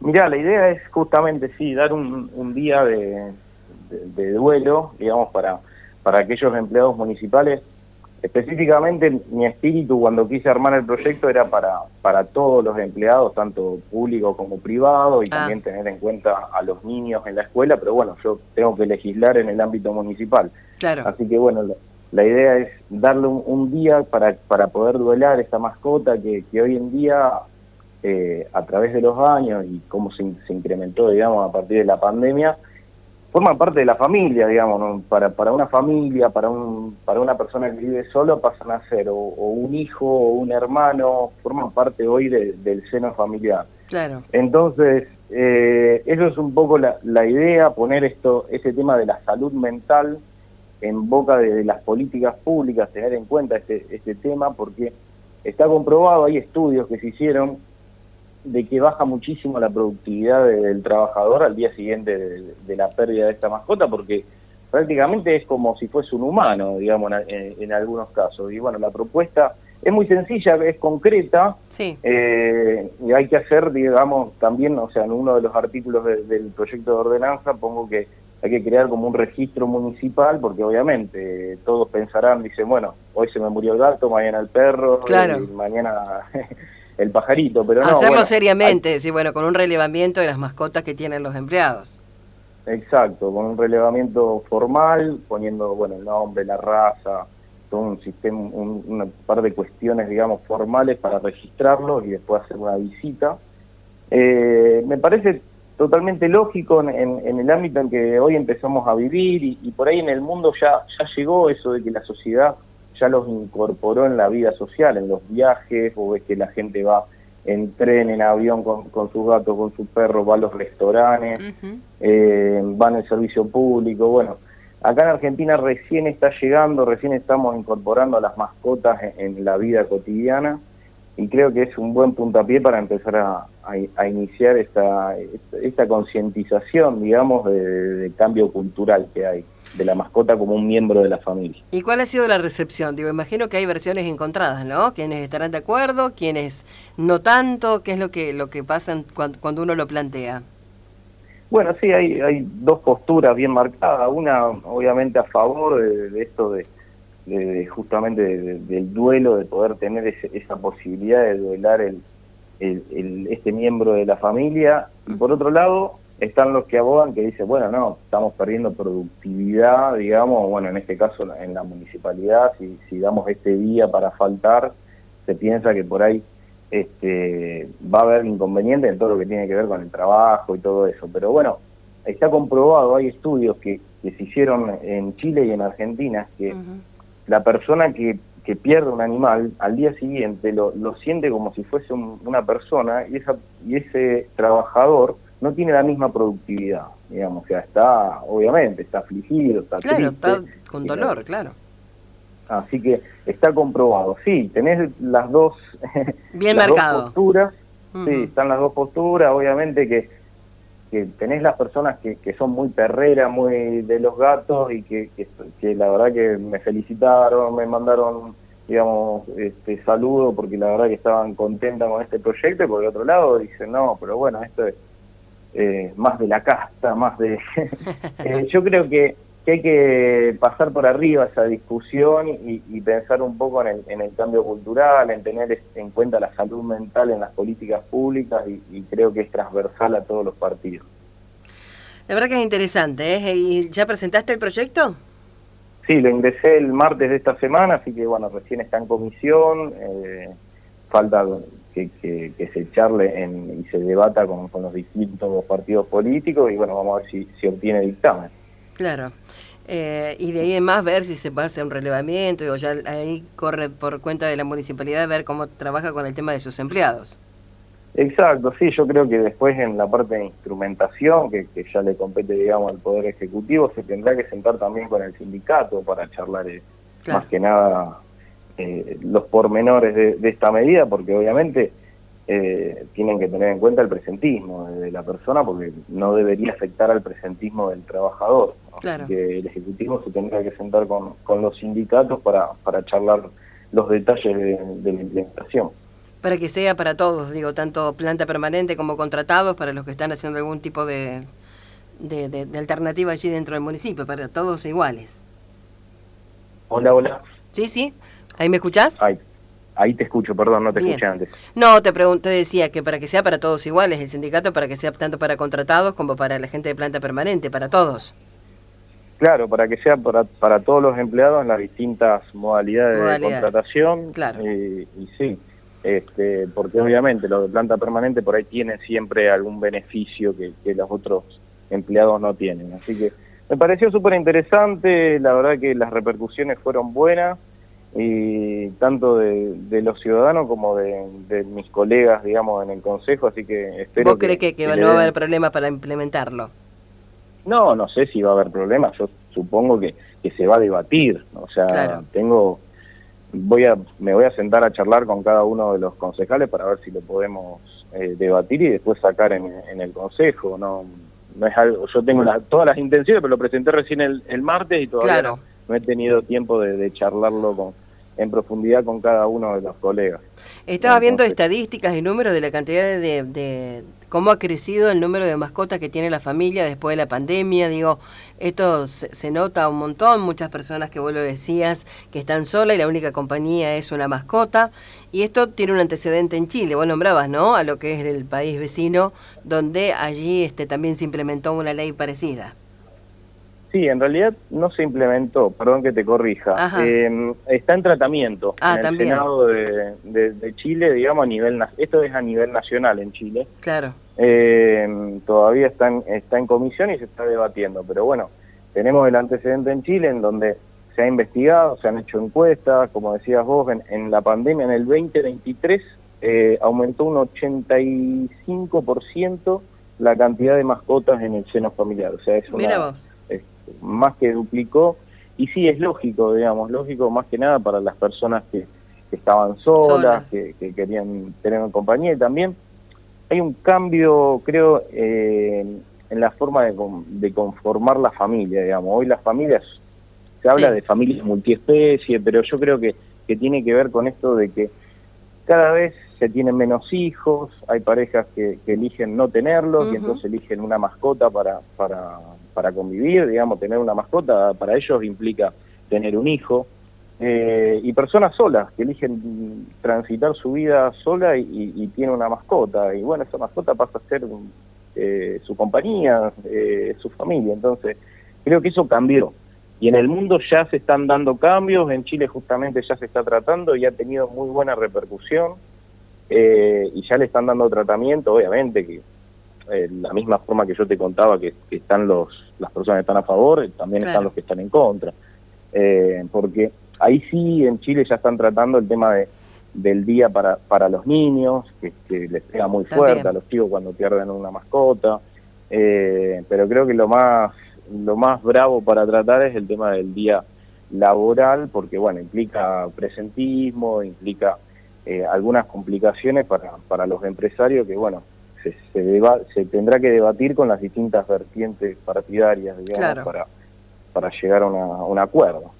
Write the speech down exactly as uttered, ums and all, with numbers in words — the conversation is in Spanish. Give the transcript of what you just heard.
Mirá, la idea es justamente, sí, dar un, un día de, de, de duelo, digamos, para, para aquellos empleados municipales. Específicamente, mi espíritu cuando quise armar el proyecto era para, para todos los empleados, tanto público como privado, y Ah. también tener en cuenta a los niños en la escuela, pero bueno, yo tengo que legislar en el ámbito municipal. Claro. Así que bueno, la, la idea es darle un, un día para, para poder duelar esta mascota que, que hoy en día, eh, a través de los años y cómo se, se incrementó, digamos, a partir de la pandemia, forma parte de la familia, digamos, ¿no? Para, para una familia, para un para una persona que vive solo, pasan a ser o, o un hijo o un hermano, forman parte hoy de, del seno familiar. Claro. Entonces, eh, eso es un poco la, la idea, poner esto ese tema de la salud mental en boca de, de las políticas públicas, tener en cuenta este, este tema, porque está comprobado, hay estudios que se hicieron, de que baja muchísimo la productividad de, del trabajador al día siguiente de, de la pérdida de esta mascota, porque prácticamente es como si fuese un humano, digamos, en, en algunos casos. Y bueno, la propuesta es muy sencilla, es concreta, sí. eh, y hay que hacer, digamos, también, o sea, en uno de los artículos de, del proyecto de ordenanza pongo que hay que crear como un registro municipal, porque obviamente eh, todos pensarán, dicen, bueno, hoy se me murió el gato, mañana el perro, claro. y mañana el pajarito, pero no. Hacerlo bueno, seriamente, hay... sí, bueno, con un relevamiento de las mascotas que tienen los empleados. Exacto, con un relevamiento formal, poniendo, bueno, el nombre, la raza, todo un sistema, un, una par de cuestiones, digamos, formales para registrarlo y después hacer una visita. Eh, me parece totalmente lógico en, en, en el ámbito en que hoy empezamos a vivir y, y por ahí en el mundo ya, ya llegó eso de que la sociedad ya los incorporó en la vida social, en los viajes, o ves que la gente va en tren, en avión con, con sus gatos, con sus perros, va a los restaurantes, uh-huh. eh, va en el servicio público. Bueno, acá en Argentina recién está llegando, recién estamos incorporando a las mascotas en, en la vida cotidiana, y creo que es un buen puntapié para empezar a, a, a iniciar esta, esta, esta concientización, digamos, de, de cambio cultural que hay, de la mascota como un miembro de la familia. ¿Y cuál ha sido la recepción? Digo, imagino que hay versiones encontradas, ¿no? Quienes estarán de acuerdo, quienes no tanto, ¿qué es lo que lo que pasa cuando, cuando uno lo plantea? Bueno, sí, hay, hay dos posturas bien marcadas. Una, obviamente, a favor de, de esto de, de, de justamente de, de, del duelo, de poder tener ese, esa posibilidad de duelar el, el, el, este miembro de la familia. Y por otro lado, están los que abogan, que dicen, bueno, no, estamos perdiendo productividad, digamos, bueno, en este caso en la municipalidad, si, si damos este día para faltar, se piensa que por ahí este, va a haber inconvenientes en todo lo que tiene que ver con el trabajo y todo eso. Pero bueno, está comprobado, hay estudios que, que se hicieron en Chile y en Argentina, que uh-huh. la persona que, que pierde un animal, al día siguiente lo, lo siente como si fuese un, una persona, y, esa, y ese trabajador no tiene la misma productividad, digamos, o sea, está, obviamente, está afligido, está claro, triste. Está con dolor, claro. Así que está comprobado. Sí, tenés las dos, Bien las marcado. dos posturas, uh-huh. sí, están las dos posturas, obviamente que, que tenés las personas que, que son muy perreras, muy de los gatos, y que, que, que la verdad que me felicitaron, me mandaron, digamos, este saludo, porque la verdad que estaban contentas con este proyecto, y por el otro lado dicen, no, pero bueno, esto es Eh, más de la casta, más de... eh, yo creo que, que hay que pasar por arriba esa discusión y, y pensar un poco en el, en el cambio cultural, en tener en cuenta la salud mental en las políticas públicas, y, y creo que es transversal a todos los partidos. La verdad que es interesante, ¿eh? ¿Y ya presentaste el proyecto? Sí, lo ingresé el martes de esta semana, así que bueno, recién está en comisión, eh, falta... Que, que, que se charle en, y se debata con, con los distintos partidos políticos, y bueno, vamos a ver si, si obtiene dictamen. Claro. Eh, y de ahí en más ver si se puede hacer un relevamiento, o ya ahí corre por cuenta de la municipalidad ver cómo trabaja con el tema de sus empleados. Exacto, sí, yo creo que después en la parte de instrumentación, que, que ya le compete, digamos, al Poder Ejecutivo, se tendrá que sentar también con el sindicato para charlar eh, claro. más que nada Eh, los pormenores de, de esta medida, porque obviamente eh, tienen que tener en cuenta el presentismo de, de la persona, porque no debería afectar al presentismo del trabajador, ¿no? Claro. Así que el Ejecutivo se tendrá que sentar con, con los sindicatos para, para charlar los detalles de, de la implementación. Para que sea para todos, digo, tanto planta permanente como contratados, para los que están haciendo algún tipo de, de, de, de alternativa allí dentro del municipio, para todos iguales. Hola, hola. Sí, sí, ¿ahí me escuchás? Ahí, ahí te escucho, perdón, no te Bien. escuché antes. No, te pregunté, decía que para que sea para todos iguales, el sindicato para que sea tanto para contratados como para la gente de planta permanente, para todos. Claro, para que sea para, para todos los empleados en las distintas modalidades, Modalidades. de contratación. Claro. Eh, y sí, este, porque obviamente los de planta permanente por ahí tienen siempre algún beneficio que, que los otros empleados no tienen. Así que me pareció súper interesante, la verdad que las repercusiones fueron buenas, y tanto de, de los ciudadanos como de, de mis colegas, digamos, en el Consejo, así que espero ¿Vos crees que, que, que no va a haber problemas para implementarlo? No, no sé si va a haber problemas, yo supongo que, que se va a debatir, o sea, claro. tengo, voy a, me voy a sentar a charlar con cada uno de los concejales para ver si lo podemos eh, debatir y después sacar en, en el Consejo, no, no es algo, yo tengo la, todas las intenciones, pero lo presenté recién el, el martes y todavía claro. no, no he tenido tiempo de, de charlarlo con, en profundidad con cada uno de los colegas. Estaba viendo estadísticas y números de la cantidad de, de, de cómo ha crecido el número de mascotas que tiene la familia después de la pandemia. Digo, esto se, se nota un montón, muchas personas que vos lo decías, que están solas y la única compañía es una mascota. Y esto tiene un antecedente en Chile, vos nombrabas, ¿no?, a lo que es el país vecino, donde allí este también se implementó una ley parecida. Sí, en realidad no se implementó, perdón que te corrija, eh, está en tratamiento ah, en el también. Senado de, de, de Chile, digamos, a nivel, esto es a nivel nacional en Chile. Claro. Eh, todavía está en, está en comisión y se está debatiendo, pero bueno, tenemos el antecedente en Chile en donde se ha investigado, se han hecho encuestas, como decías vos, en, en la pandemia en el veinte veintitrés eh, aumentó un ochenta y cinco por ciento la cantidad de mascotas en el seno familiar, o sea, es una... Mira vos. más que duplicó, y sí, es lógico, digamos, lógico más que nada para las personas que, que estaban solas, solas. Que, que querían tener una compañía, y también hay un cambio, creo, eh, en la forma de, de conformar la familia, digamos. Hoy las familias, se habla sí. de familias multiespecie, pero yo creo que, que tiene que ver con esto de que cada vez se tienen menos hijos, hay parejas que, que eligen no tenerlos, uh-huh. y entonces eligen una mascota para, para, para convivir, digamos, tener una mascota para ellos implica tener un hijo, eh, y personas solas que eligen transitar su vida sola y, y, y tienen una mascota, y bueno, esa mascota pasa a ser eh, su compañía, eh, su familia, entonces creo que eso cambió. Y en el mundo ya se están dando cambios, en Chile justamente ya se está tratando y ha tenido muy buena repercusión, eh, y ya le están dando tratamiento, obviamente, que eh, la misma forma que yo te contaba que, que están los las personas que están a favor, también claro. están los que están en contra. Eh, porque ahí sí en Chile ya están tratando el tema de del día para, para los niños, que, que les pega muy fuerte también a los chicos cuando pierden una mascota, eh, pero creo que lo más lo más bravo para tratar es el tema del día laboral, porque bueno, implica presentismo, implica eh, algunas complicaciones para, para los empresarios que bueno, se, se, deba, se tendrá que debatir con las distintas vertientes partidarias, digamos, claro. para, para llegar a, una, a un acuerdo.